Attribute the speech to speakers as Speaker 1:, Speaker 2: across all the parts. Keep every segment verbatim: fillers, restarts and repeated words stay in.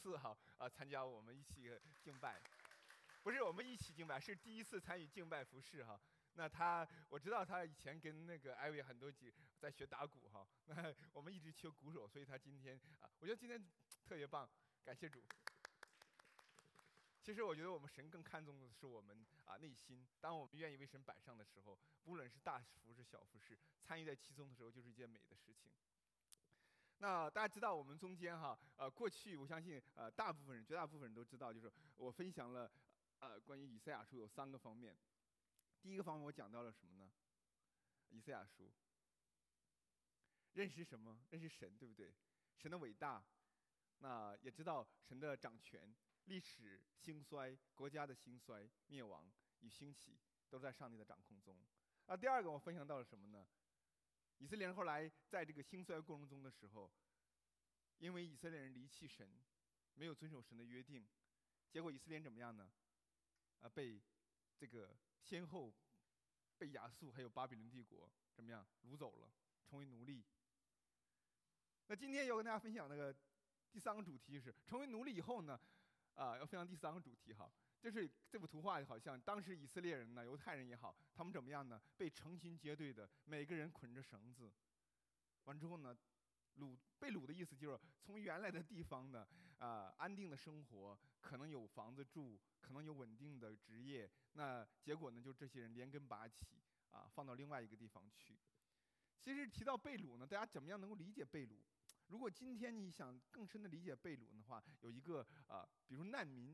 Speaker 1: 次哈啊参加我们一起敬拜，不是我们一起敬拜，是第一次参与敬拜服饰哈。那他我知道他以前跟那个艾薇很多集在学打鼓哈，那我们一直缺鼓手，所以他今天啊，我觉得今天特别棒，感谢主。其实我觉得我们神更看重的是我们啊内心，当我们愿意为神摆上的时候，无论是大服饰小服饰，参与在其中的时候，就是一件美的事情。那大家知道我们中间哈，呃，过去我相信呃大部分人，绝大部分人都知道，就是我分享了呃关于以赛亚书有三个方面。第一个方面我讲到了什么呢？以赛亚书，认识什么？认识神，对不对？神的伟大，那也知道神的掌权，历史兴衰，国家的兴衰、灭亡与兴起，都在上帝的掌控中。那第二个我分享到了什么呢？以色列人后来在这个兴衰过程中的时候，因为以色列人离弃神，没有遵守神的约定，结果以色列人怎么样呢？啊，被这个先后被亚述还有巴比伦帝国怎么样掳走了，成为奴隶。那今天要跟大家分享那个第三个主题是成为奴隶以后呢，啊，要分享第三个主题哈。就是这幅图画好像当时以色列人呢，犹太人也好，他们怎么样呢？被成群结队的，每个人捆着绳子，完之后呢，掳被掳的意思就是从原来的地方呢，啊、安定的生活，可能有房子住，可能有稳定的职业，那结果呢，就这些人连根拔起啊，放到另外一个地方去。其实提到被掳呢，大家怎么样能够理解被掳？如果今天你想更深的理解被掳的话，有一个啊、比如难民。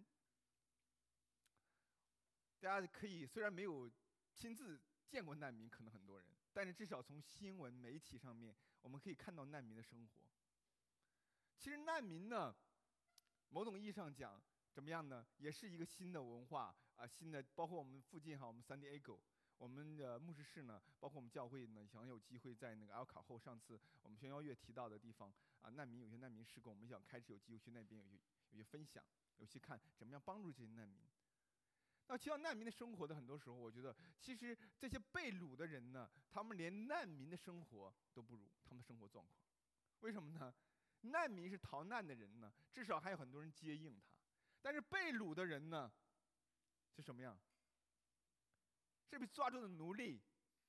Speaker 1: 大家可以虽然没有亲自见过难民，可能很多人，但是至少从新闻媒体上面，我们可以看到难民的生活。其实难民呢，某种意义上讲，怎么样呢？也是一个新的文化啊、新的，包括我们附近哈，我们 San Diego，我们的牧师室呢，包括我们教会呢，想有机会在那个阿尔卡后，上次我们宣邀月提到的地方啊，难民有些难民施工，我们想开始有机会去那边有些有些分享，有些看怎么样帮助这些难民。那提到难民的生活的很多时候，我觉得其实这些被掳的人呢，他们连难民的生活都不如，他们的生活状况。为什么呢？难民是逃难的人呢，至少还有很多人接应他。但是被掳的人呢，是什么样？是被抓住的奴隶。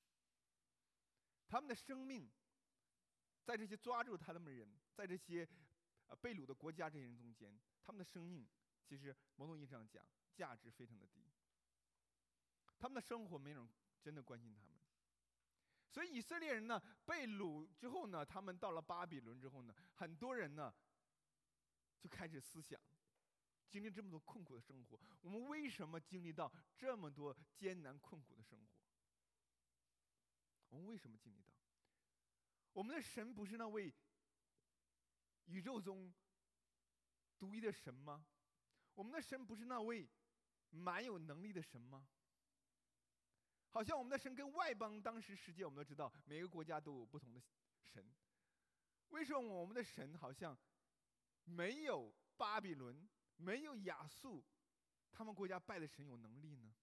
Speaker 1: 他们的生命，在这些抓住他们的人，在这些呃被掳的国家这些人中间，他们的生命其实某种意义上讲，价值非常的低，他们的生活没人真的关心他们，所以以色列人呢被掳之后呢，他们到了巴比伦之后呢，很多人呢就开始思想，经历这么多困苦的生活，我们为什么经历到这么多艰难困苦的生活？我们为什么经历到？我们的神不是那位宇宙中独一的神吗？我们的神不是那位蛮有能力的神吗？好像我们的神跟外邦当时世界，我们都知道每个国家都有不同的神，为什么我们的神好像没有巴比伦，没有亚述他们国家拜的神有能力呢？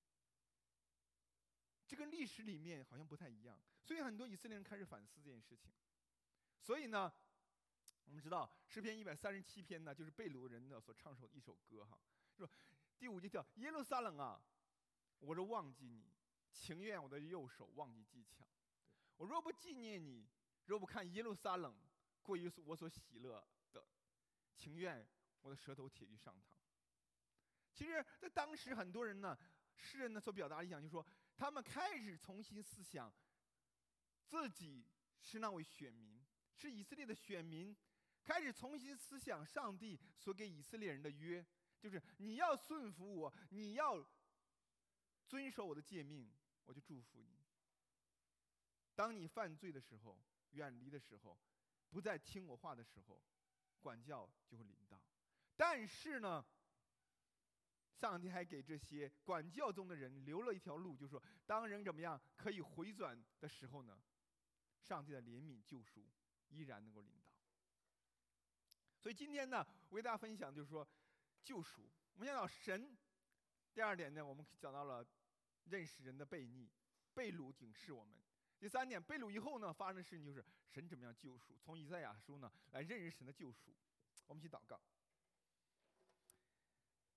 Speaker 1: 这跟历史里面好像不太一样，所以很多以色列人开始反思这件事情。所以呢，我们知道诗篇一百三十七篇呢，就是被掳人呢所唱首的一首歌哈，说第五节叫耶路撒冷啊，我若忘记你，情愿我的右手忘记技巧。我若不纪念你，若不看耶路撒冷过于我所喜乐的，情愿我的舌头铁于上膛。其实，在当时很多人呢，诗人呢所表达的意向就是说，他们开始重新思想自己是那位选民，是以色列的选民，开始重新思想上帝所给以色列人的约，就是你要顺服我，你要遵守我的诫命，我就祝福你。当你犯罪的时候，远离的时候，不再听我话的时候，管教就会临到。但是呢，上帝还给这些管教中的人留了一条路，就是说，当人怎么样可以回转的时候呢，上帝的怜悯救赎依然能够临到。所以今天呢，我给大家分享就是说，救赎。我们讲到神，第二点呢，我们讲到了认识人的悖逆，被掳警示我们。第三点，被掳以后呢，发生的事情就是神怎么样救赎，从以赛亚书呢来认识神的救赎。我们一起祷告。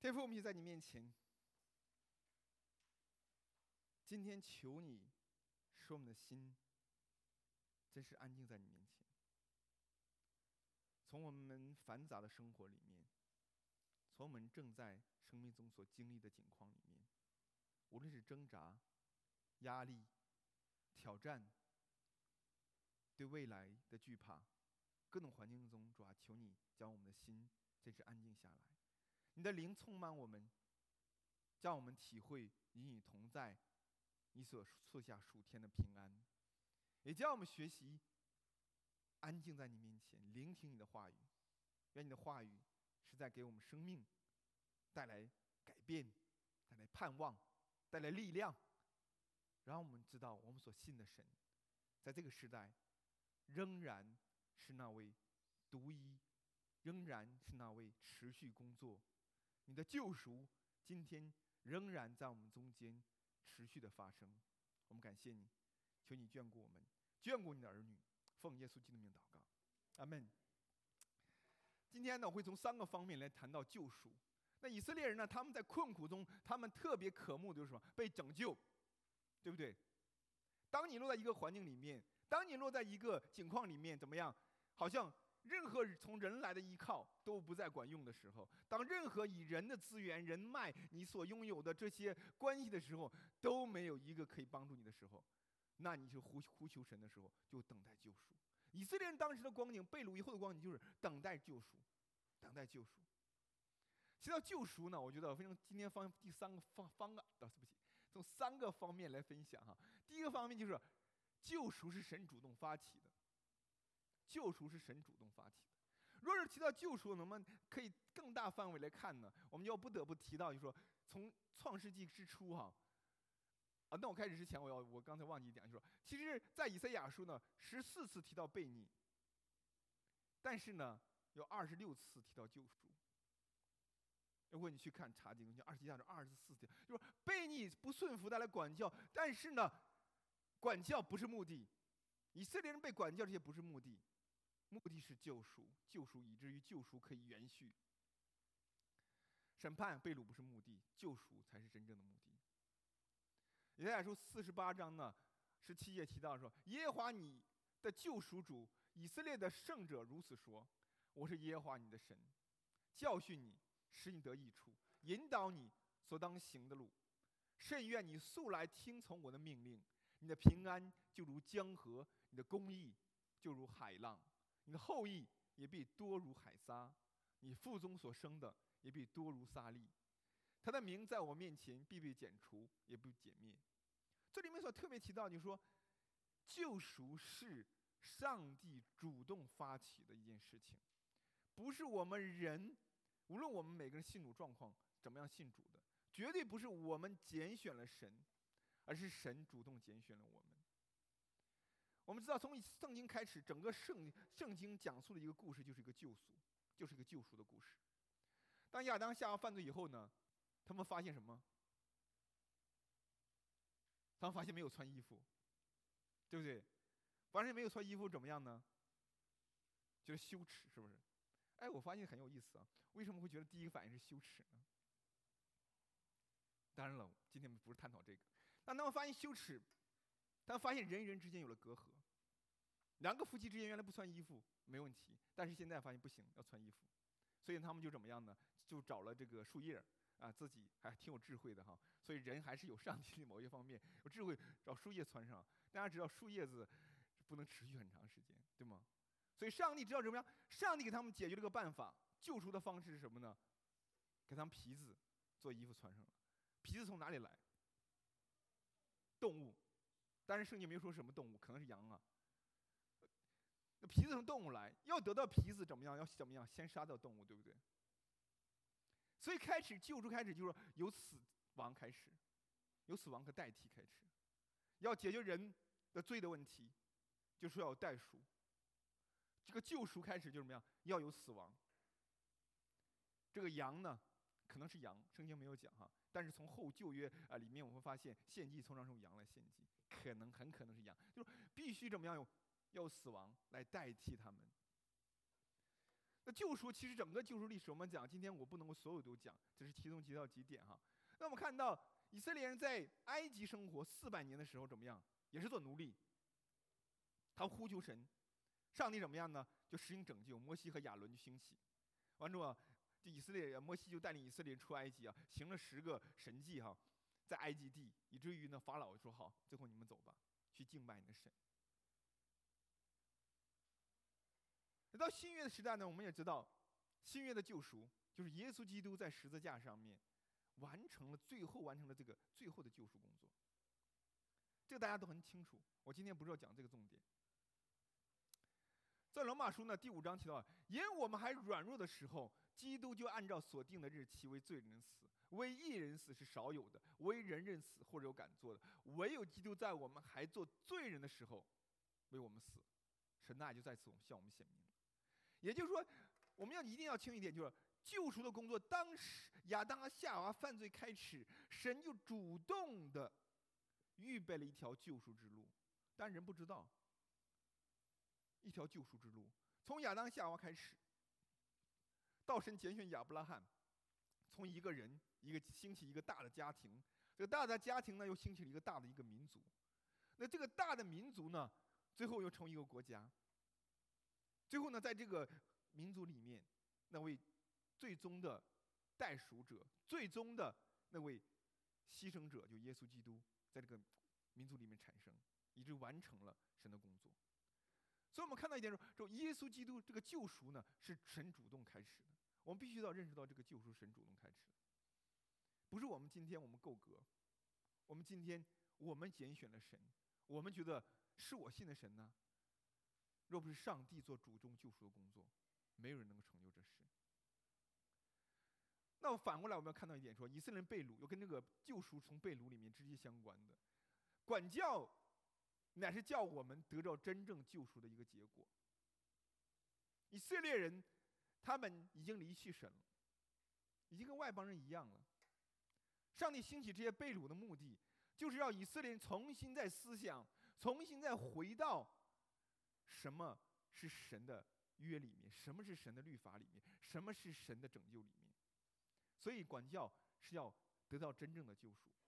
Speaker 1: 天父，我们就在你面前，今天求你使我们的心真是安静在你面前，从我们繁杂的生活里面，从我们正在生命中所经历的境况里面，无论是挣扎、压力、挑战，对未来的惧怕，各种环境中，主啊，求你将我们的心真是安静下来。你的灵充满我们，让我们体会与你同在，你所赐下属天的平安，也叫我们学习安静在你面前，聆听你的话语。愿你的话语是在给我们生命带来改变，带来盼望，带来力量，让我们知道我们所信的神在这个时代仍然是那位独一，仍然是那位持续工作。你的救赎今天仍然在我们中间持续的发生。我们感谢你，求你眷顾我们，眷顾你的儿女，奉耶稣基督的名祷告，阿们。今天呢，我会从三个方面来谈到救赎。那以色列人呢，他们在困苦中，他们特别渴慕的就是什么？被拯救，对不对？当你落在一个环境里面，当你落在一个境况里面，怎么样？好像任何从人来的依靠都不再管用的时候，当任何以人的资源、人脉、你所拥有的这些关系的时候，都没有一个可以帮助你的时候，那你就呼呼求神的时候，就等待救赎。以色列人当时的光景，被掳以后的光景，就是等待救赎，等待救赎。提到救赎呢，我觉得非常今天方第三个方方案，对不起，从三个方面来分享哈。第一个方面就是救赎是神主动发起的，救赎是神主动发起的。若是提到救赎，我们可以更大范围来看呢，我们就要不得不提到，就是说从创世纪之初哈。啊，那我开始之前，我要我刚才忘记一点，就是说，其实，在以赛亚书呢，十四次提到悖逆，但是呢，有二十六次提到救赎。如果你去看查经，就二十一下就二十四节，就是悖逆不顺服带来管教，但是呢，管教不是目的，以色列人被管教这些不是目的，目的是救赎，救赎以至于救赎可以延续。审判被掳不是目的，救赎才是真正的目的。以赛亚书四十八章呢，十七节提到说：“耶和华你的救赎主，以色列的圣者如此说：我是耶和华你的神，教训你，使你得益处，引导你所当行的路。甚愿你素来听从我的命令，你的平安就如江河，你的公义就如海浪，你的后裔也必多如海沙，你腹中所生的也必多如沙粒。他的名在我面前必被剪除，也不减灭。”这里面所特别提到，就是说，救赎是上帝主动发起的一件事情，不是我们人，无论我们每个人信主状况怎么样信主的，绝对不是我们拣选了神，而是神主动拣选了我们。我们知道，从圣经开始，整个圣圣经讲述的一个故事，就是一个救赎，就是一个救赎的故事。当亚当夏娃犯罪以后呢，他们发现什么？他们发现没有穿衣服，对不对？发现没有穿衣服怎么样呢？就是羞耻，是不是？哎，我发现很有意思啊，为什么会觉得第一个反应是羞耻呢？当然了，今天不是探讨这个。但他们发现羞耻，他们发现人与人之间有了隔阂。两个夫妻之间原来不穿衣服没问题，但是现在发现不行，要穿衣服，所以他们就怎么样呢？就找了这个树叶啊，自己还挺有智慧的哈。所以人还是有上帝的某一方面有智慧，找树叶穿上。大家知道树叶子不能持续很长时间，对吗？所以上帝知道怎么样？上帝给他们解决了个办法，救赎的方式是什么呢？给他们皮子做衣服穿上了。皮子从哪里来？动物，但是圣经没有说什么动物，可能是羊啊。那皮子从动物来，要得到皮子怎么样？要怎么样？先杀掉动物，对不对？所以开始救赎开始就是由死亡开始，由死亡可代替开始，要解决人的罪的问题，就是要有代赎。这个救赎开始就是怎么样？要有死亡。这个羊呢，可能是羊，圣经没有讲哈，但是从后旧约啊、呃、里面我们会发现，献祭通常是用羊来献祭，可能很可能是羊，就是必须怎么样有要有死亡来代替他们。 那救赎其实整个救赎历史，我们讲，今天我不能够所有都讲，只是其中提到几点哈。那我们看到以色列人在埃及生活四百年的时候怎么样？也是做奴隶。他呼求神，上帝怎么样呢？就实行拯救，摩西和亚伦就兴起，完之后啊，就以色列人，摩西就带领以色列人出埃及啊，行了十个神迹哈，在埃及地，以至于呢法老说好，最后你们走吧，去敬拜你的神。到新约的时代呢，我们也知道，新约的救赎就是耶稣基督在十字架上面完成了最后完成了这个最后的救赎工作。这个大家都很清楚，我今天不是要讲这个重点。在罗马书呢第五章提到，因我们还软弱的时候，基督就按照所定的日期为罪人死，为义人死是少有的，为人人死或者有敢做的，唯有基督在我们还做罪人的时候为我们死，神的爱就在此向我们显明了。也就是说，我们要一定要清一点，就是救赎的工作，当时亚当和夏娃犯罪开始，神就主动的预备了一条救赎之路，但人不知道一条救赎之路，从亚当夏娃开始，到神拣选亚伯拉罕，从一个人一个兴起一个大的家庭，这个大的家庭呢又兴起了一个大的一个民族，那这个大的民族呢，最后又成为一个国家。最后呢，在这个民族里面，那位最终的代赎者，最终的那位牺牲者，就耶稣基督，在这个民族里面产生，以致完成了神的工作。所以我们看到一点说，就耶稣基督这个救赎呢，是神主动开始的。我们必须要认识到这个救赎神主动开始的，不是我们今天我们够格，我们今天我们拣选了神，我们觉得是我信的神呢。若不是上帝做主动救赎的工作，没有人能够成就这事。那我反过来，我们要看到一点说，以色列人被掳，又跟这个救赎从被掳里面直接相关的。管教乃是叫我们得到真正救赎的一个结果。以色列人他们已经离弃神了，已经跟外邦人一样了。上帝兴起这些被掳的目的，就是让以色列人重新在思想，重新再回到什么是神的约里面，什么是神的律法里面，什么是神的拯救里面。所以管教是要得到真正的救赎。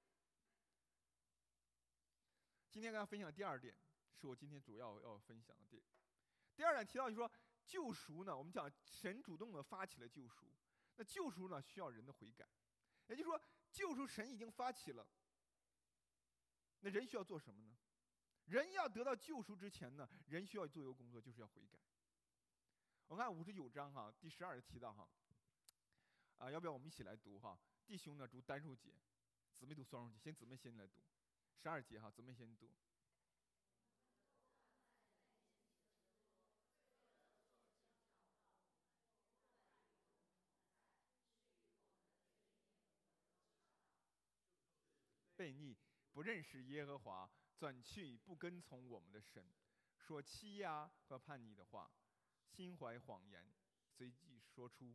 Speaker 1: 今天跟大家分享第二点，是我今天主要要分享的第第二点提到，就是说救赎呢，我们讲神主动的发起了救赎，那救赎呢需要人的悔改，也就是说救赎神已经发起了，那人需要做什么呢？人要得到救赎之前呢，人需要做一个工作，就是要悔改。我看五十九章哈，第十二提到哈，啊，要不要我们一起来读哈？弟兄呢读单数节，姊妹读双数节，先姊妹先来读，十二节哈，姊妹先读。悖逆，不认识耶和华，转去不跟从我们的神，说欺压和叛逆的话，心怀谎言，随即说出。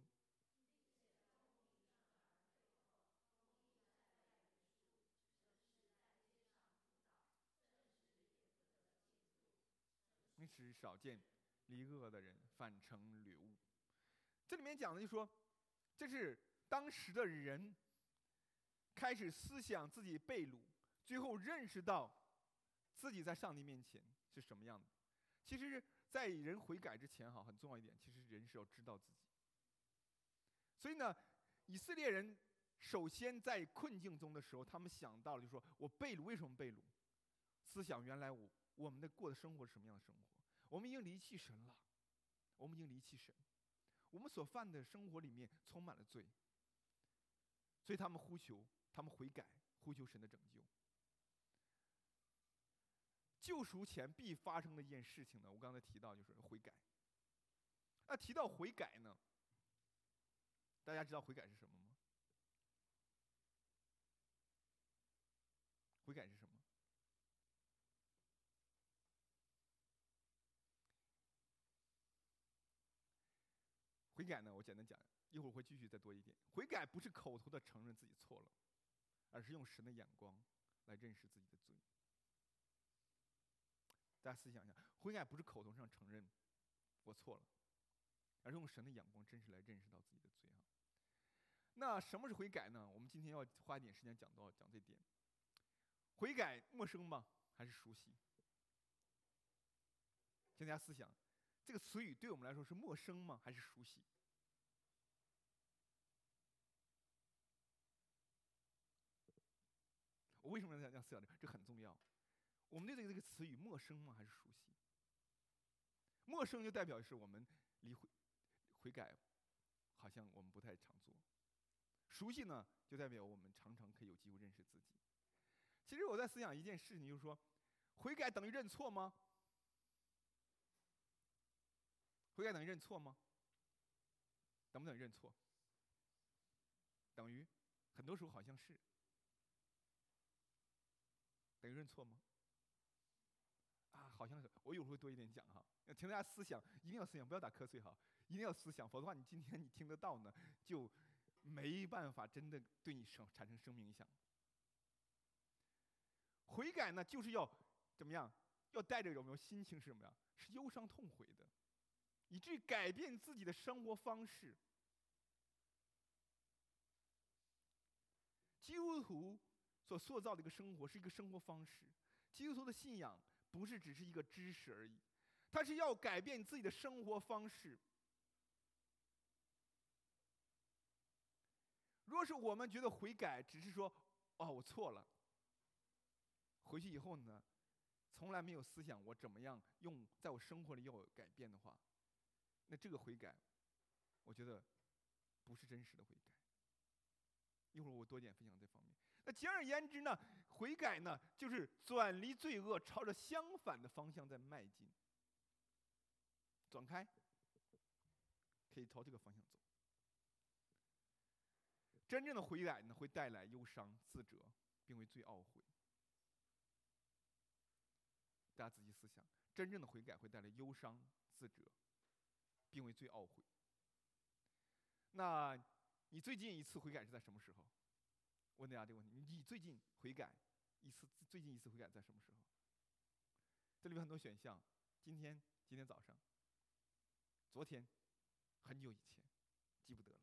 Speaker 1: 因此少见离恶的人反成掠物。这里面讲的就是说，这是当时的人开始思想自己被掳，最后认识到自己在上帝面前是什么样的。其实在人悔改之前哈，很重要一点，其实人是要知道自己。所以呢，以色列人首先在困境中的时候，他们想到了就是说，我被掳，为什么被掳？思想原来我我们的过的生活是什么样的生活？我们已经离弃神了，我们已经离弃神，我们所犯的生活里面充满了罪，所以他们呼求，他们悔改，呼求神的拯救。救赎前必发生的一件事情呢，我刚才提到就是悔改。那提到悔改呢，大家知道悔改是什么吗？悔改是什么？悔改呢，我简单讲，一会儿会继续再多一点。悔改不是口头的承认自己错了，而是用神的眼光来认识自己的罪。大家思想一下，悔改不是口头上承认我错了， 而是用神的眼光真实来认识到自己的罪啊。那什么是悔改呢？我们今天要花一点时间讲到讲这点。悔改陌生吗？还是熟悉？请大家思想，这个词语对我们来说是陌生吗？还是熟悉？我为什么要这样思想？这很重要。我们对这个这个词语陌生吗？还是熟悉？陌生就代表是我们离悔悔改好像我们不太常做。熟悉呢，就代表我们常常可以有机会认识自己。其实我在思想一件事情，就是说，悔改等于认错吗？悔改等于认错吗？等不等于认错？等于，很多时候好像是。等于认错吗？啊，好像是。我有时候会多一点讲哈，请大家思想，一定要思想，不要打瞌睡哈，一定要思想，否则的话，你今天你听得到呢，就没办法真的对你生产生生命影响。悔改呢，就是要怎么样？要带着有没有心情是什么样？是忧伤痛悔的，以至于改变自己的生活方式。基督徒所塑造的一个生活是一个生活方式。基督徒的信仰不是只是一个知识而已，它是要改变自己的生活方式。若是我们觉得悔改只是说哦我错了，回去以后呢，从来没有思想我怎么样用在我生活里要有改变的话，那这个悔改，我觉得不是真实的悔改。一会儿我多点分享这方面。那简而言之呢，悔改呢，就是转离罪恶，朝着相反的方向在迈进。转开，可以朝这个方向走。真正的悔改呢，会带来忧伤、自责，并为罪懊悔。大家仔细思想，真正的悔改会带来忧伤、自责，并为罪懊悔。那你最近一次悔改是在什么时候？问大家这个问题：你最近悔改一次，最近一次悔改在什么时候？这里面很多选项，今天、今天早上、昨天、很久以前，记不得了。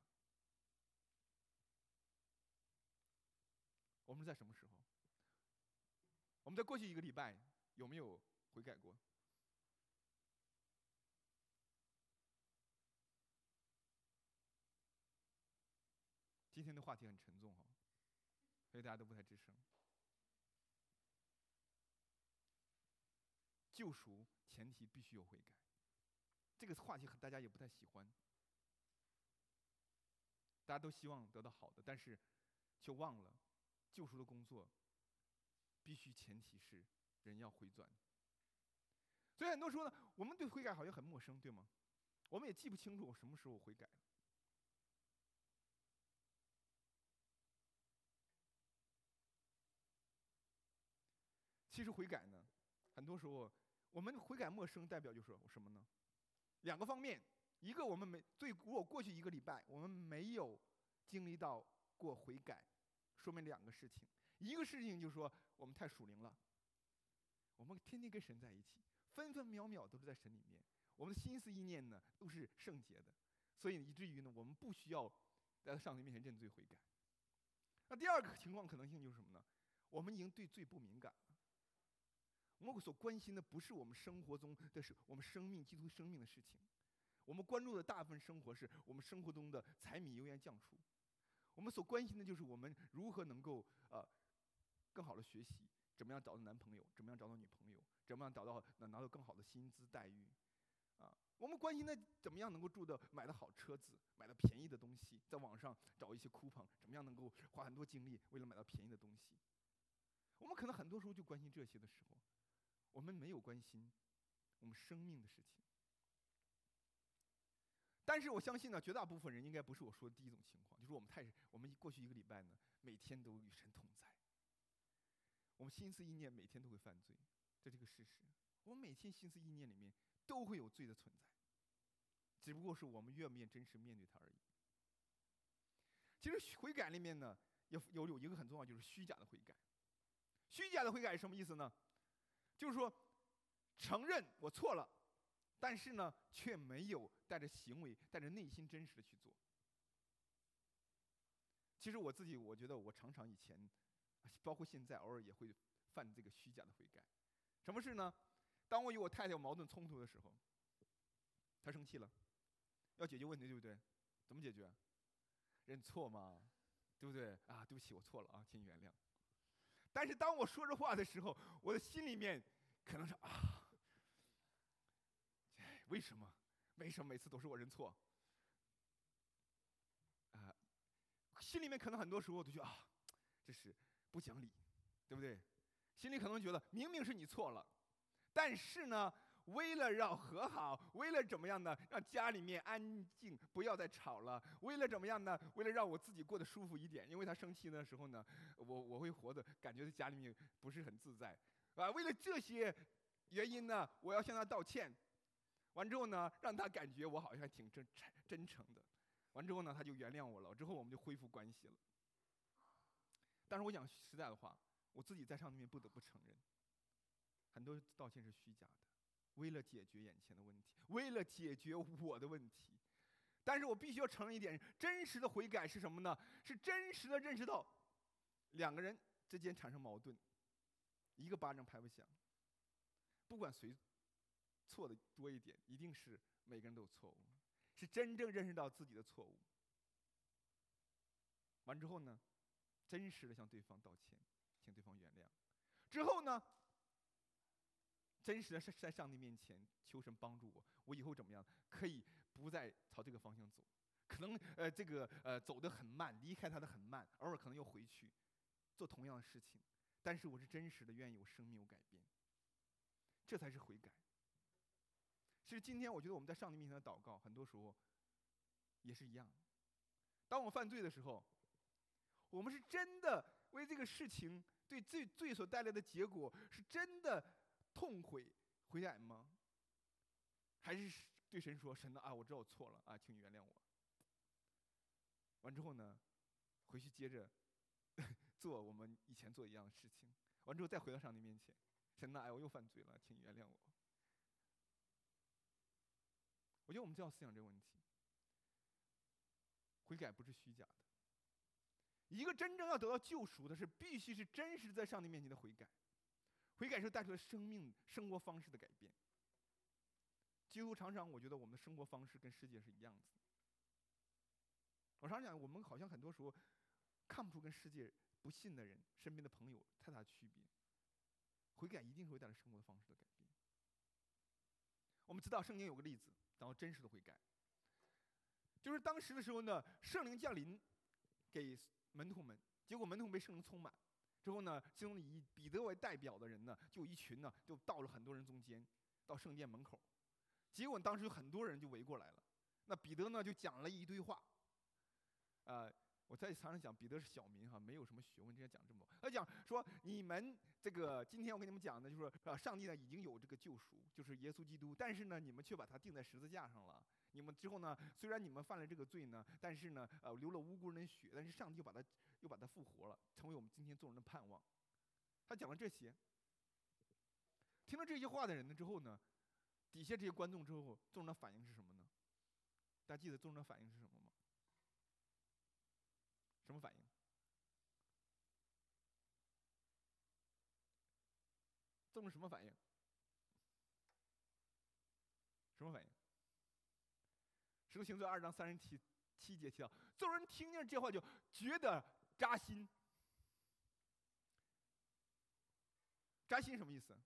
Speaker 1: 我们在什么时候？我们在过去一个礼拜有没有悔改过？今天的话题很沉重哈，所以大家都不太吱声。救赎前提必须有悔改，这个话题大家也不太喜欢，大家都希望得到好的，但是却忘了救赎的工作必须前提是人要回转。所以很多时候呢，我们对悔改好像很陌生，对吗？我们也记不清楚我什么时候悔改了。其实悔改呢，很多时候我们悔改陌生，代表就是什么呢？两个方面，一个我们没对，如果过去一个礼拜我们没有经历到过悔改，说明两个事情。一个事情就是说我们太属灵了，我们天天跟神在一起，分分秒秒都是在神里面，我们的心思意念呢都是圣洁的，所以以至于呢我们不需要在上帝面前认罪悔改。那第二个情况可能性就是什么呢？我们已经对罪不敏感了，我们所关心的不是我们生活中的是我们生命基督生命的事情，我们关注的大部分生活是我们生活中的柴米油盐酱醋，我们所关心的就是我们如何能够呃更好的学习，怎么样找到男朋友，怎么样找到女朋友，怎么样找到拿到更好的薪资待遇，啊，我们关心的怎么样能够住的买到好车子，买到便宜的东西，在网上找一些 coupon， 怎么样能够花很多精力为了买到便宜的东西。我们可能很多时候就关心这些的时候，我们没有关心我们生命的事情。但是我相信呢，绝大部分人应该不是我说的第一种情况，就是我们太我们过去一个礼拜呢，每天都与神同在，我们心思意念每天都会犯罪，这是个事实。我们每天心思意念里面都会有罪的存在，只不过是我们愿不愿意真实面对它而已。其实悔改里面呢，有有有一个很重要，就是虚假的悔改。虚假的悔改是什么意思呢？就是说，承认我错了， 但是呢，却没有带着行为、带着内心真实的去做。其实我自己，我觉得我常常以前，包括现在，偶尔也会犯这个虚假的悔改。什么事呢？当我与我太太有矛盾冲突的时候，她生气了，要解决问题，对不对？怎么解决？认错嘛，对不对？啊，对不起，我错了啊，请你原谅。但是当我说这话的时候，我的心里面可能是啊，为什么？为什么每次都是我认错？啊，心里面可能很多时候都觉得啊，这是不讲理，对不对？心里可能觉得明明是你错了，但是呢，为了让和好，为了怎么样呢？让家里面安静，不要再吵了。为了怎么样呢？为了让我自己过得舒服一点，因为他生气的时候呢，我我会活得感觉在家里面不是很自在，啊，为了这些原因呢，我要向他道歉。完之后呢，让他感觉我好像还挺真真诚的。完之后呢，他就原谅我了。之后我们就恢复关系了。但是我讲实在的话，我自己在上面不得不承认，很多道歉是虚假的，为了解决眼前的问题，为了解决我的问题。但是我必须要承认一点，真实的悔改是什么呢？是真实的认识到两个人之间产生矛盾，一个巴掌拍不响。不管谁错的多一点，一定是每个人都有错误，是真正认识到自己的错误。完之后呢，真实的向对方道歉，请对方原谅。之后呢，真实的是在上帝面前求神帮助我，我以后怎么样可以不再朝这个方向走？可能呃这个呃走得很慢，离开他的很慢，偶尔可能又回去做同样的事情，但是我是真实的愿意我生命有改变，这才是悔改。其实今天我觉得我们在上帝面前的祷告，很多时候也是一样。当我们犯罪的时候，我们是真的为这个事情对罪罪所带来的结果是真的痛悔悔改吗？还是对神说：“神啊，我知道我错了啊，请你原谅我。”完之后呢，回去接着做我们以前做一样的事情。完之后再回到上帝面前，神啊，哎，我又犯罪了，请你原谅我。我觉得我们就要思想这个问题。悔改不是虚假的，一个真正要得到救赎的是必须是真实在上帝面前的悔改。悔改是带出了生命生活方式的改变。基督常常我觉得我们的生活方式跟世界是一样子的。我常讲，我们好像很多时候看不出跟世界不信的人身边的朋友太大区别。悔改一定会带来生活的方式的改变。我们知道圣经有个例子，讲到真实的悔改，就是当时的时候呢，圣灵降临给门徒们，结果门徒被圣灵充满之后呢，其中以彼得为代表的人呢，就一群呢，就到了很多人中间，到圣殿门口，结果当时有很多人就围过来了。那彼得呢就讲了一堆话，呃，我在常常讲彼得是小民哈，没有什么学问，这样讲这么多。他讲说，你们这个今天我跟你们讲的就是说，啊，上帝呢已经有这个救赎，就是耶稣基督，但是呢你们却把他钉在十字架上了。你们之后呢，虽然你们犯了这个罪呢，但是呢，呃，流了无辜人的血，但是上帝又把他又把他复活了，成为我们今天众人的盼望。他讲了这些，听了这些话的人呢之后呢，底下这些观众之后，众人的反应是什么呢？大家记得众人的反应是什么吗？什么反应？众人什么反应？什么反应？使徒行传二章三十七七节提到，众人听见这话就觉得扎心。扎心什么意思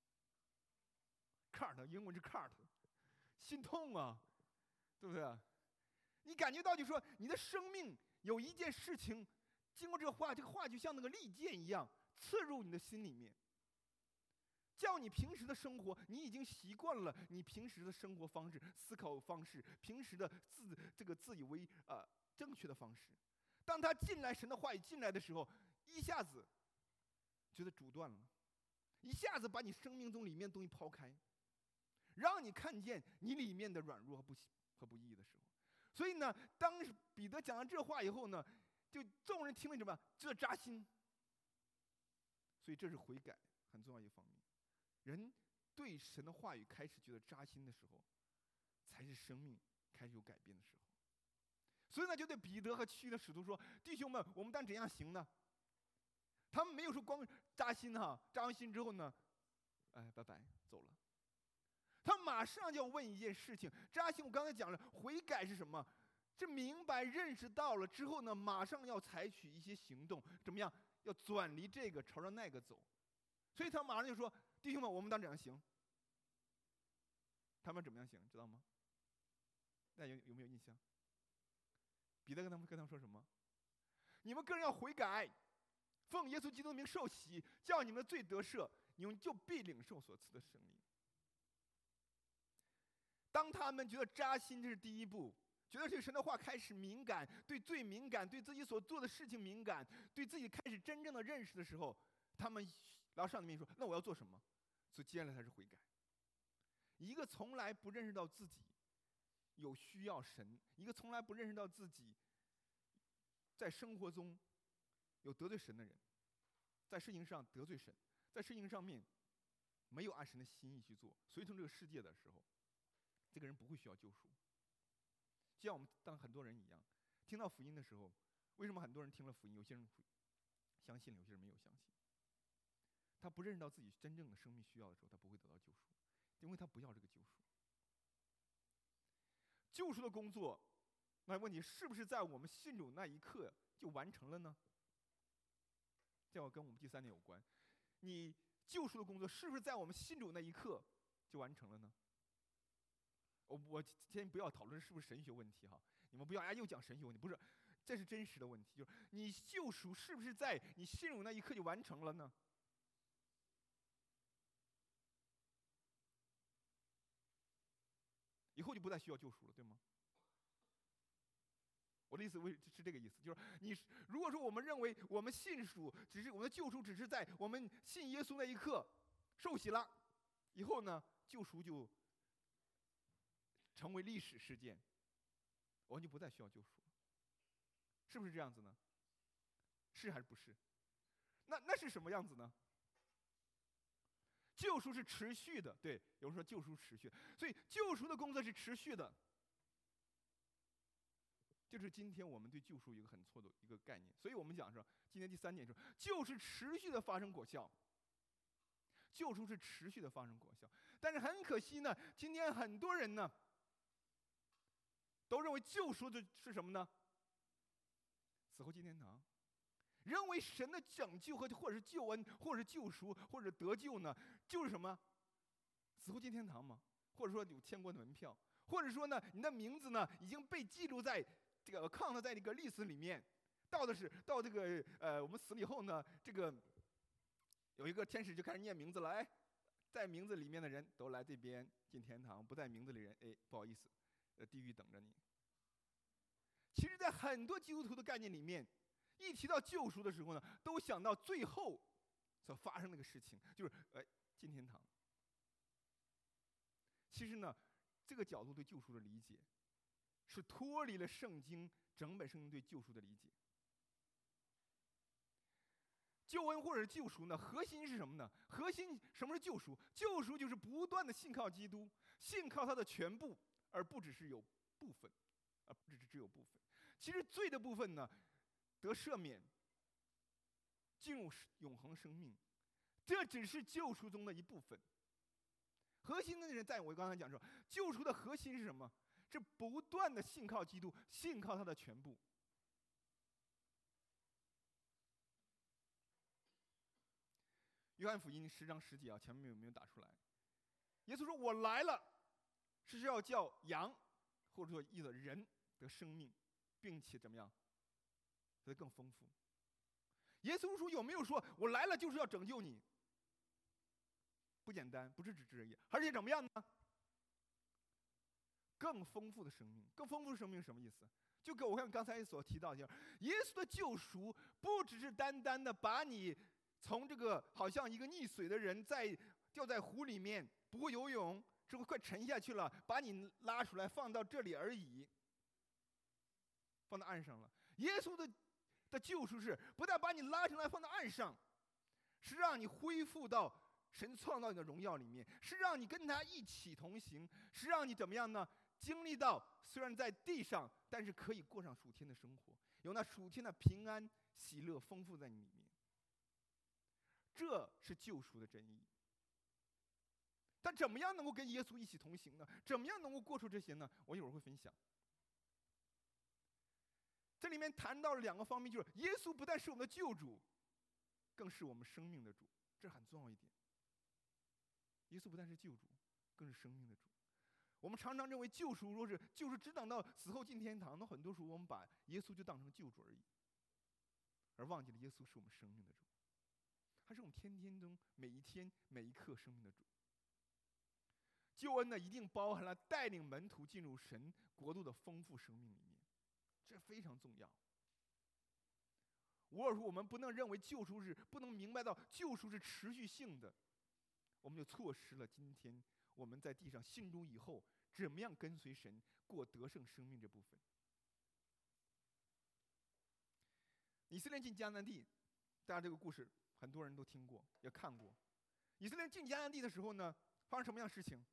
Speaker 1: ？cut， 英文是 cut， 心痛啊，对不对？你感觉到就说你的生命有一件事情，经过这个话，这个话就像那个利剑一样刺入你的心里面。叫你平时的生活，你已经习惯了你平时的生活方式、思考方式、平时的自这个自以为呃正确的方式。当他进来，神的话语进来的时候，一下子觉得阻断了，一下子把你生命中里面的东西抛开，让你看见你里面的软弱和不和不义的时候。所以呢，当彼得讲完这话以后呢，就众人听了什么？这扎心。所以这是悔改很重要一个方面。人对神的话语开始觉得扎心的时候，才是生命开始有改变的时候。所以呢，就对彼得和其余的使徒说：“弟兄们，我们当怎样行呢？”他们没有说光扎心哈，扎完心之后呢，哎，拜拜，走了。他马上就要问一件事情：扎心，我刚才讲了，悔改是什么？这明白认识到了之后呢，马上要采取一些行动，怎么样？要转离这个，朝着那个走。所以他马上就说：“弟兄们，我们当怎样行？”他们怎么样行？知道吗？大家有有没有印象？彼得跟他们跟他们说什么？你们个人要悔改，奉耶稣基督的名受洗，叫你们的罪得赦，你们就必领受所赐的圣灵。当他们觉得扎心，这是第一步，觉得对神的话开始敏感，对罪敏感，对自己所做的事情敏感，对自己开始真正的认识的时候，他们然后上面说：“那我要做什么？”所以接下来才是悔改。一个从来不认识到自己有需要神，一个从来不认识到自己在生活中有得罪神的人，在事情上得罪神，在事情上面没有按神的心意去做，随从这个世界的时候，这个人不会需要救赎。就像我们当很多人一样，听到福音的时候，为什么很多人听了福音，有些人相信了，有些人没有相信？他不认识到自己真正的生命需要的时候，他不会得到救赎，因为他不要这个救赎。救赎的工作，那问题是不是在我们信主那一刻就完成了呢？这要跟我们第三点有关。你救赎的工作是不是在我们信主那一刻就完成了呢？我我先不要讨论是不是神学问题哈，你们不要哎又讲神学问题，不是，这是真实的问题，就是你救赎是不是在你信主那一刻就完成了呢？以后就不再需要救赎了，对吗？我的意思为是这个意思，就是你如果说我们认为我们信主只是我们的救赎只是在我们信耶稣那一刻受洗了，以后呢救赎就成为历史事件，我们就不再需要救赎了，是不是这样子呢？是还是不是？那那是什么样子呢？救赎是持续的，对，有人说救赎持续，所以救赎的工作是持续的。就是今天我们对救赎有一个很错的一个概念，所以我们讲说，今天第三点说，救赎持续的发生果效，救赎是持续的发生果效。但是很可惜呢，今天很多人呢，都认为救赎的是什么呢？死后进天堂。认为神的拯救和或者是救恩，或者是救赎，或者得救呢，就是什么？死后进天堂嘛，或者说有天国的门票，或者说呢，你的名字呢已经被记录在这个 account 在这个历史里面。到的是到这个呃，我们死了以后呢，这个有一个天使就开始念名字了，哎，在名字里面的人都来这边进天堂，不在名字里人，哎，不好意思，呃，地狱等着你。其实，在很多基督徒的概念里面，一提到救赎的时候呢，都想到最后所发生那个事情，就是哎进天堂。其实呢，这个角度对救赎的理解，是脱离了圣经整本圣经对救赎的理解。救恩或者是救赎呢，核心是什么呢？核心什么是救赎？救赎就是不断的信靠基督，信靠他的全部，而不只是有部分，而不只是只有部分。其实罪的部分呢，得赦免，进入永恒生命，这只是救赎中的一部分。核心的人，在我刚才讲说，救赎的核心是什么？是不断的信靠基督，信靠他的全部。约翰福音十章十节啊，前面有没有打出来？耶稣说：“我来了，是要叫羊，或者说意思人得生命，并且怎么样？得更丰富。”耶稣说有没有说我来了就是要拯救你？不简单，不是只这一，而且怎么样呢？更丰富的生命，更丰富的生命是什么意思？就跟我看刚才所提到的，耶稣的救赎不只是单单的把你从这个好像一个溺水的人在掉在湖里面不会游泳，之后快沉下去了，把你拉出来放到这里而已，放到岸上了。耶稣的的救赎是不但把你拉上来放到岸上，是让你恢复到神创造你的荣耀里面，是让你跟他一起同行，是让你怎么样呢？经历到虽然在地上，但是可以过上属天的生活，有那属天的平安、喜乐丰富在你里面。这是救赎的真意。但怎么样能够跟耶稣一起同行呢？怎么样能够过出这些呢？我一会儿会分享。这里面谈到了两个方面，就是耶稣不但是我们的救主，更是我们生命的主，这很重要一点。耶稣不但是救主，更是生命的主。我们常常认为救赎若是就是只等到死后进天堂，那很多时候我们把耶稣就当成救主而已，而忘记了耶稣是我们生命的主，他是我们天天中每一天每一刻生命的主。救恩呢，一定包含了带领门徒进入神国度的丰富生命里面，这非常重要。如果说我们不能认为救赎是，不能明白到救赎是持续性的，我们就错失了今天我们在地上信主以后，怎么样跟随神过得胜生命这部分。以色列人进迦南地，大家这个故事很多人都听过也看过。以色列人进迦南地的时候呢，发生什么样的事情？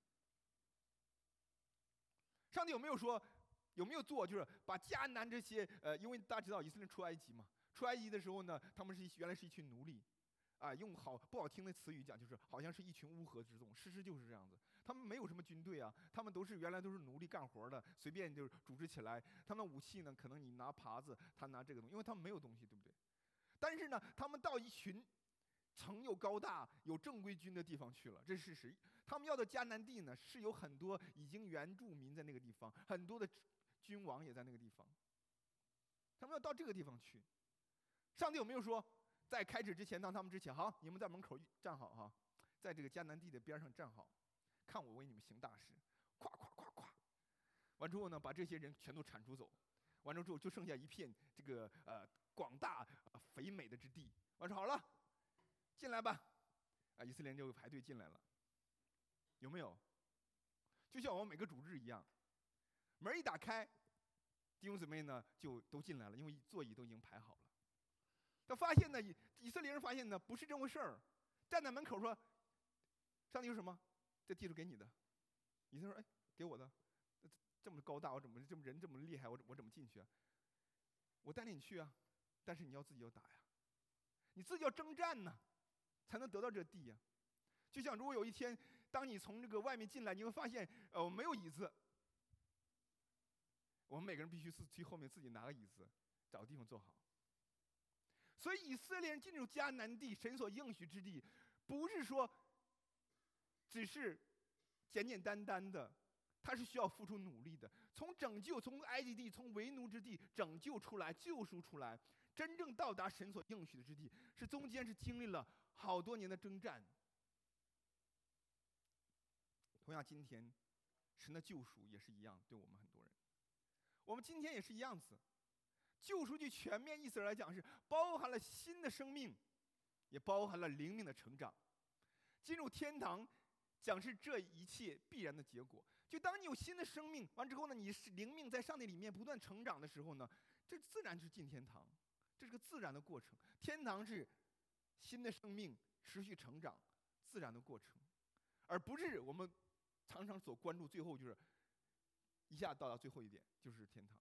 Speaker 1: 上帝有没有说，有没有做，就是把迦南这些呃，因为大家知道以色列人出埃及嘛，出埃及的时候呢，他们是一原来是一群奴隶，啊，用好不好听的词语讲，就是好像是一群乌合之众，事实就是这样子。他们没有什么军队啊，他们都是原来都是奴隶干活的，随便就组织起来。他们武器呢，可能你拿耙子，他拿这个东西，因为他们没有东西，对不对？但是呢，他们到一群城又高大、有正规军的地方去了，这是事实。他们要的迦南地呢，是有很多已经原住民在那个地方，很多的君王也在那个地方。他们要到这个地方去，上帝有没有说，在开始之前，当他们之前，好，你们在门口站好哈，在这个迦南地的边上站好，看我为你们行大事，咵咵咵咵，完之后呢，把这些人全都铲除走，完了之后就剩下一片这个呃广大、呃、肥美的之地。完说好了，进来吧，啊，以色列人就排队进来了，有没有？就像我们每个主日一样，门一打开，弟兄姊妹呢就都进来了，因为座椅都已经排好了。他发现呢，以以色列人发现呢，不是这回事儿，站在门口说：“上帝有什么？这地图给你的。”以色列人说：“哎，给我的，这么高大，我怎么这么人这么厉害，我我怎么进去啊？我带领你去啊，但是你要自己要打呀，你自己要征战呢，才能得到这地呀。就像如果有一天，当你从这个外面进来，你会发现，呃，没有椅子，我们每个人必须自去后面自己拿个椅子，找个地方坐好。”所以以色列人进入迦南地，神所应许之地，不是说只是简简单单的，他是需要付出努力的。从拯救，从埃及地，从为奴之地拯救出来，救赎出来，真正到达神所应许的之地，是中间是经历了好多年的征战。同样，今天神的救赎也是一样，对我们很多人，我们今天也是一样子。救赎据全面意思来讲，是包含了新的生命，也包含了灵命的成长。进入天堂，讲是这一切必然的结果。就当你有新的生命完之后呢，你是灵命在上帝里面不断成长的时候呢，这自然是进天堂，这是个自然的过程。天堂是新的生命持续成长自然的过程，而不是我们常常所关注最后就是一下到达最后一点就是天堂。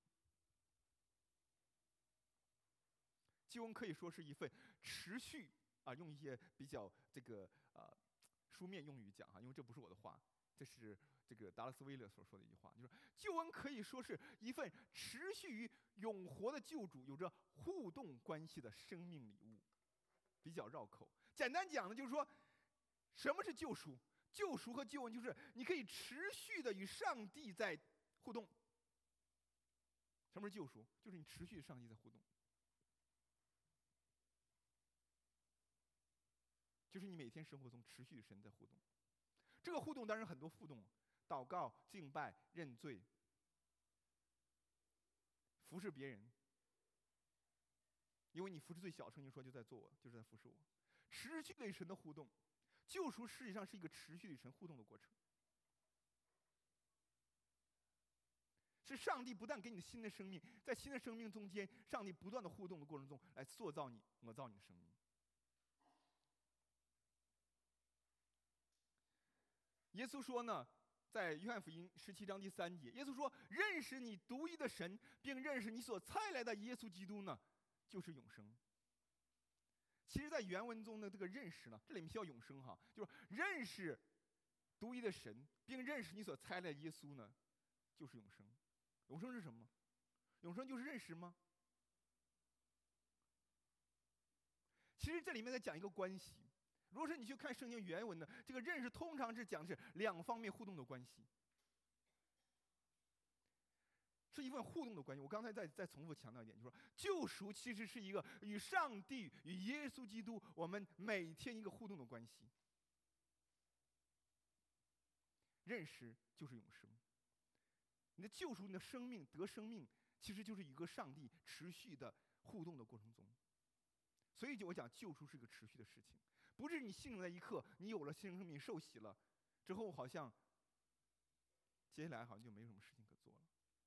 Speaker 1: 救恩可以说是一份持续啊，用一些比较这个呃书面用语讲哈，因为这不是我的话，这是这个达拉斯威勒所说的一句话，就是救恩可以说是一份持续于永活的救主有着互动关系的生命礼物。比较绕口，简单讲呢，就是说什么是救赎？救赎和救恩就是你可以持续的与上帝在互动。什么是救赎？就是你持续与上帝在互动。就是你每天生活中持续与神在互动，这个互动当然很多互动，祷告、敬拜、认罪、服侍别人，因为你服侍最小，圣经说就在做我，就是在服侍我，持续的与神的互动。救赎实际上是一个持续与神互动的过程，是上帝不但给你新的生命，在新的生命中间，上帝不断的互动的过程中来塑造你、塑造你的生命。 耶稣说呢，在约翰福音十七章第三节，耶稣说：“认识你独一的神，并认识你所差来的耶稣基督呢，就是永生。”其实，在原文中的这个认识呢，这里面需要永生哈，就是认识独一的神，并认识你所差来的耶稣呢，就是永生。永生是什么？永生就是认识吗？其实这里面在讲一个关系。如果是你去看圣经原文呢，这个认识通常是讲的是两方面互动的关系，是一份互动的关系。我刚才再再重复强调一点，就是说救赎其实是一个与上帝与耶稣基督我们每天一个互动的关系。认识就是永生，你的救赎，你的生命得生命，其实就是与一个上帝持续的互动的过程中。所以就我讲救赎是一个持续的事情，不是你信主那一刻你有了新生命受洗了之后，好像接下来好像就没有什么事情可做了。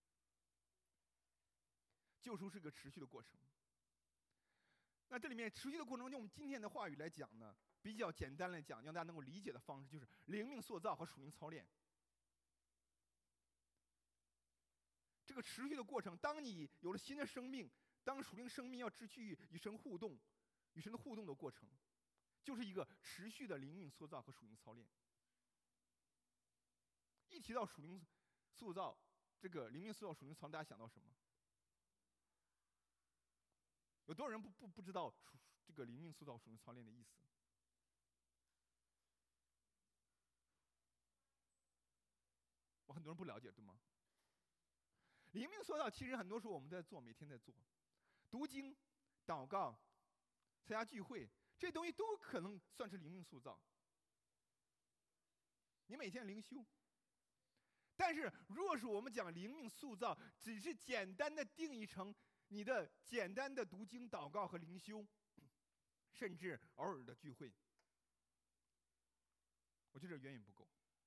Speaker 1: 救赎是个持续的过程。那这里面持续的过程中，用我们今天的话语来讲呢，比较简单来讲，让大家能够理解的方式就是灵命塑造和属灵操练。这个持续的过程，当你有了新的生命，当属灵生命要持续与神互动、与神的互动的过程，就是一个持续的灵命塑造和属灵操练。一提到属灵塑造，这个灵命塑造、属灵操练，大家想到什么？有多少人不不不知道这个灵命塑造、属灵操练的意思？我很多人不了解，对吗？灵命塑造其实很多时候我们在做，每天在做，读经、祷告、参加聚会，这些东西都可能算是灵命塑造。你每天灵修，但是如果是我们讲灵命塑造，只是简单的定义成你的简单的读经、祷告和灵修，甚至偶尔的聚会，我觉得远远不够。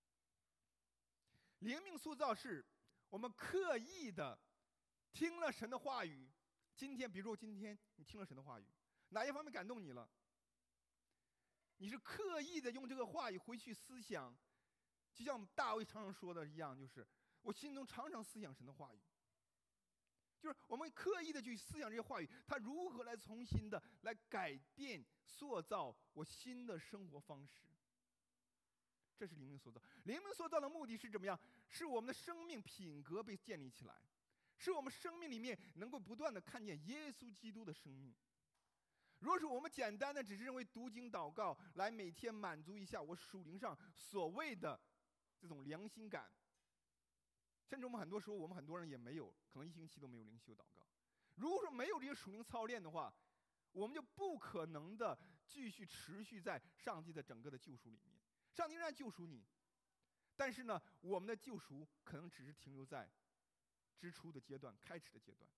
Speaker 1: 灵命塑造是我们刻意的听了神的话语。今天，比如说今天你听了神的话语，哪一方面感动你了？你是刻意的用这个话语回去思想，就像大卫常常说的一样，就是我心中常常思想神的话语。就是我们刻意的去思想这些话语，它如何来重新的来改变、塑造我新的生活方式。这是灵命塑造。灵命塑造的目的是怎么样？是我们的生命品格被建立起来，是我们生命里面能够不断的看见耶稣基督的生命。如果是我们简单的只是认为读经祷告来每天满足一下我属灵上所谓的这种良心感，甚至我们很多时候我们很多人也没有，可能一星期都没有灵修祷告。如果说没有这些属灵操练的话，我们就不可能的继续持续在上帝的整个的救赎里面。上帝仍然救赎你，但是呢，我们的救赎可能只是停留在之初的阶段、开始的阶段。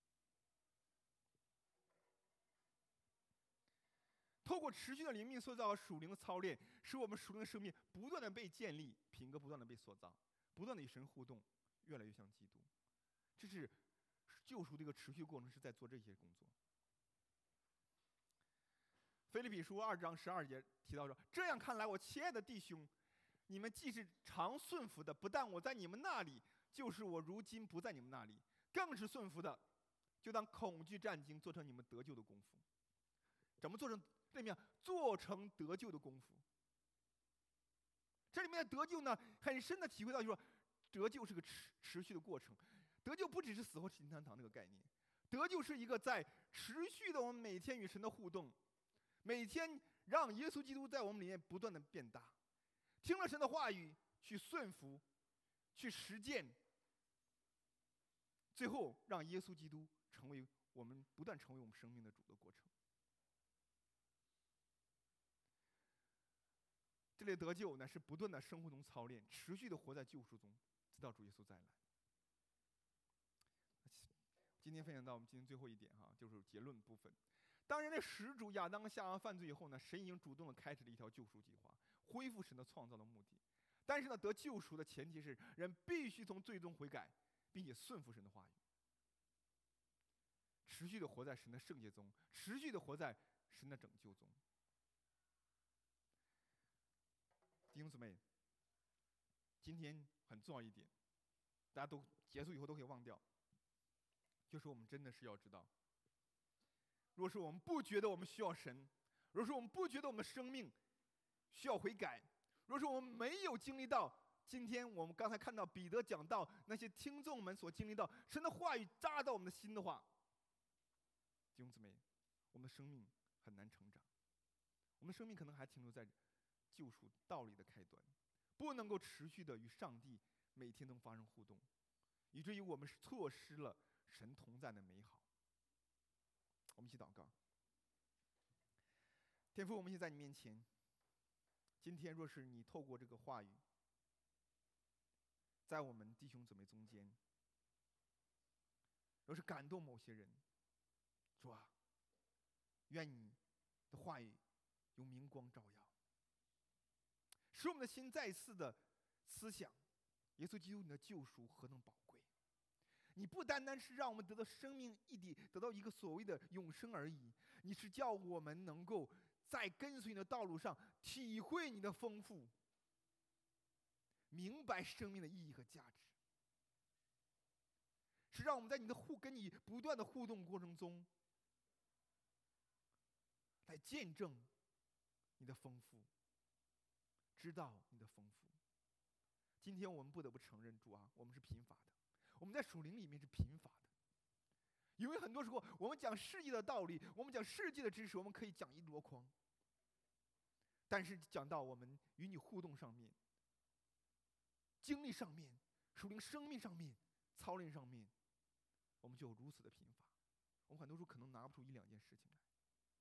Speaker 1: 透过持续的灵命塑造和属灵的操练，使我们属灵的生命不断的被建立，品格不断的被塑造，不断的与神互动，越来越像基督。这是救赎的一个持续过程，是在做这些工作。腓立比书二章十二节提到说：“这样看来，我亲爱的弟兄，你们既是常顺服的，不但我在你们那里，就是我如今不在你们那里，更是顺服的，就当恐惧战惊，做成你们得救的功夫。”怎么做成？这里面做成得救的功夫。这里面的得救呢，很深的体会到，就是说，得救是个持持续的过程。得救不只是死后进天堂这个概念，得救是一个在持续的我们每天与神的互动。每天让耶稣基督在我们里面不断的变大，听了神的话语去顺服，去实践，最后让耶稣基督成为我们不断成为我们生命的主的过程。这类得救呢，是不断的生活中操练，持续的活在救赎中，直到主耶稣再来。今天分享到我们今天最后一点哈，就是结论部分。当人类始祖亚当夏娃犯罪以后呢，神已经主动的开始了一条救赎计划，恢复神的创造的目的。但是呢，得救赎的前提是人必须从最终悔改，并且顺服神的话语，持续的活在神的圣洁中，持续的活在神的拯救中。弟兄姊妹， 今天很重要一点，大家都结束以后都可以忘掉，就是我们真的是要知道，若是我们不觉得我们需要神，若是我们不觉得我们的生命需要悔改，若是我们没有经历到今天我们刚才看到彼得讲到那些听众们所经历到神的话语扎到我们的心的话，弟兄姊妹，我们的生命很难成长，我们的生命可能还停留在救赎道理的开端，不能够持续的与上帝每天都发生互动，以至于我们错失了神同在的美好。我们一起祷告。天父，我们现在你面前，今天若是你透过这个话语在我们弟兄姊妹中间，若是感动某些人，主啊，愿你的话语有明光照耀，使我们的心再次的思想耶稣基督你的救赎何等宝贵。你不单单是让我们得到生命一体，得到一个所谓的永生而已，你是叫我们能够在跟随你的道路上体会你的丰富，明白生命的意义和价值，是让我们在你的互跟你不断的互动过程中来见证你的丰富，知道你的丰富。今天我们不得不承认，主啊，我们是贫乏的，我们在属灵里面是贫乏的，因为很多时候我们讲世界的道理，我们讲世界的知识，我们可以讲一箩筐，但是讲到我们与你互动上面，经历上面，属灵生命上面，操练上面，我们就如此的贫乏，我们很多时候可能拿不出一两件事情来。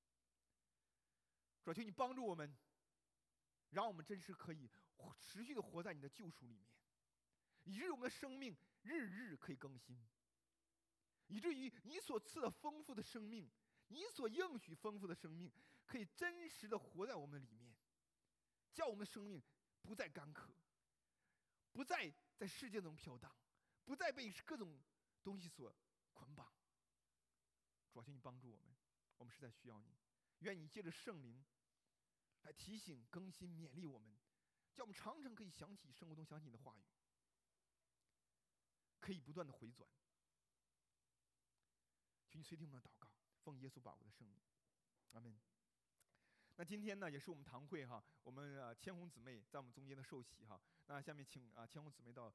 Speaker 1: 主啊，求你帮助我们，让我们真是可以持续的活在你的救赎里面，以至于我们的生命日日可以更新，以至于你所赐的丰富的生命，你所应许丰富的生命，可以真实的活在我们里面，叫我们的生命不再干渴，不再在世界中飘荡，不再被各种东西所捆绑。主啊，求你帮助我们，我们实在需要你，愿你借着圣灵来提醒、更新、勉励我们，叫我们常常可以想起生活中想起你的话语，可以不断的回转。求你垂听我们的祷告，奉耶稣宝贵的圣名，阿们。那今天呢，也是我们堂会哈，我们呃千红姊妹在我们中间的受洗哈。那下面请啊千红姊妹到